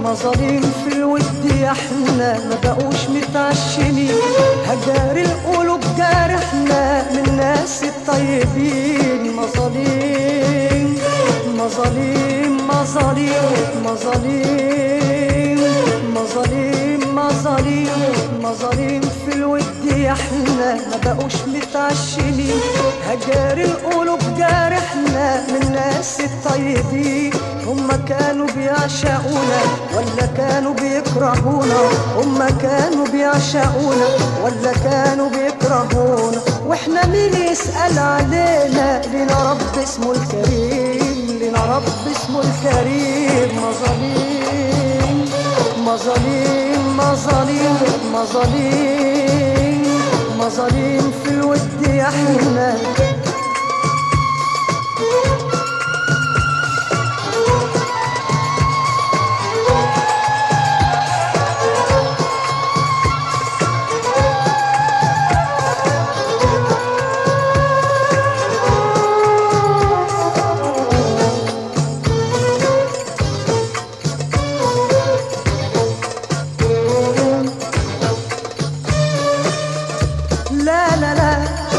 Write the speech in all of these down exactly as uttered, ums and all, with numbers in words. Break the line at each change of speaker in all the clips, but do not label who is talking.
مظالم في الود يا احنا ما بقوش متعشمين، هجار القلوب جارحنا من الناس الطيبين. مظالم مظالم مظالم مظالم مظالم مظالم مظالم في الود يا احنا ما بقوش متعشمين، هجار القلوب جارحنا من الناس الطيبين. هما كانوا بيعشقونا ولا كانوا بيكرهونا؟ هما كانوا بيعشقونا ولا كانوا بيكرهونا؟ واحنا مين يسأل علينا؟ لنا رب اسمه الكريم، لنا رب اسمه الكريم. مظالم مظالم مظالم مظالم مظالم في الود يا احنا. لا لا لا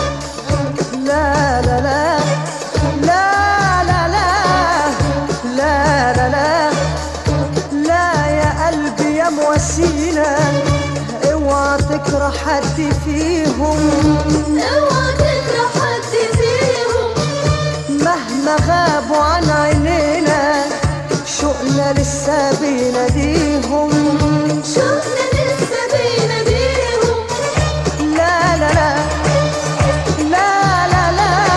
لا لا لا لا لا لا لا لا يا قلبي يا مواسينا، اوعى تكره حد فيهم،
اوعى تكره حد فيهم.
مهما غابوا عن عينينا شوقنا لسه بيناديهم،
شوقنا لسه بيناديهم.
لا لا لا لا لا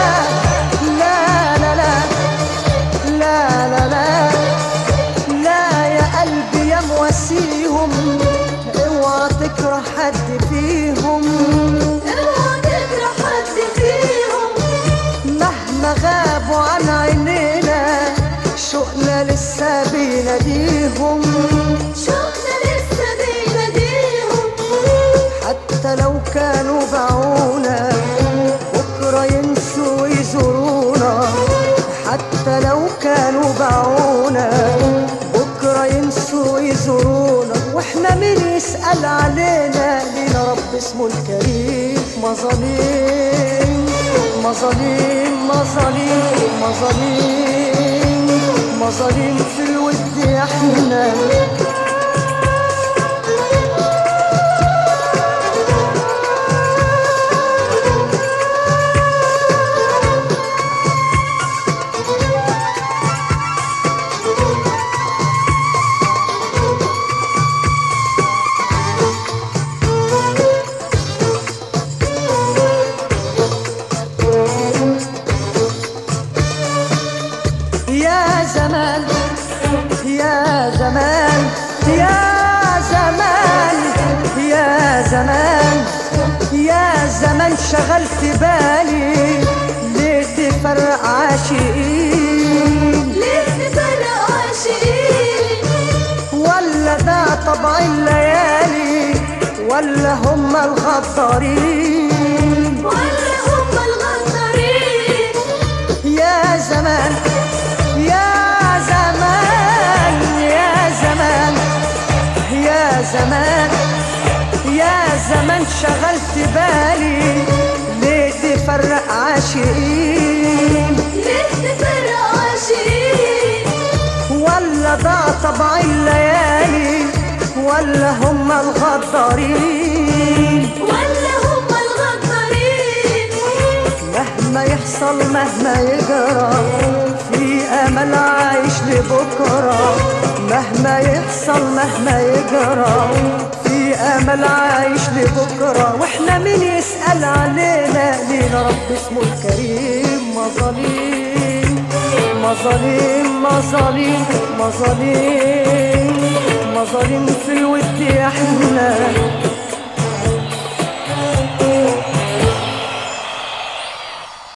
لا لا لا لا لا لا لا يا قلبي يا مواسيهم، اوعى تكره حد فيهم،
اوعى تكره حد فيهم.
مهما غابوا عن عينينا شوقنا لسه بيناديهم،
شوقنا لسه بيناديهم.
حتى لو كانوا باعونا بكرة ينسوا ويزورونا، حتى لو كانوا باعونا بكرة ينسوا ويزورونا. واحنا مين يسأل علينا؟ لينا رب اسمه الكريم. مظالم مظالم مظالم مظالم مظالم في الود يا احنا. يا زمان يا زمان يا زمان يا زمان يا زمان شغلت بالي ليه تفرق عاشقين؟
ليه تفرق عاشقين؟
ولا ده طبع الليالي ولا هم الغدارين؟
ولا هم الغدارين؟
يا زمان يا زمان يا زمان يا زمان يا زمان شغلت بالي ليه تفرق عاشقين؟
ليه تفرق عاشقين؟
ولا ضاع طبع الليالي ولا هم الغدارين؟
ولا هم الغدارين؟
مهما يحصل مهما يجرى في امل عايش لبكره، مهما يحصل مهما يجرى في امل عايش لبكره. واحنا مين يسأل علينا؟ لينا رب اسمه الكريم. مظالم مظالم مظالم مظالم مظالم في الود يا احنا.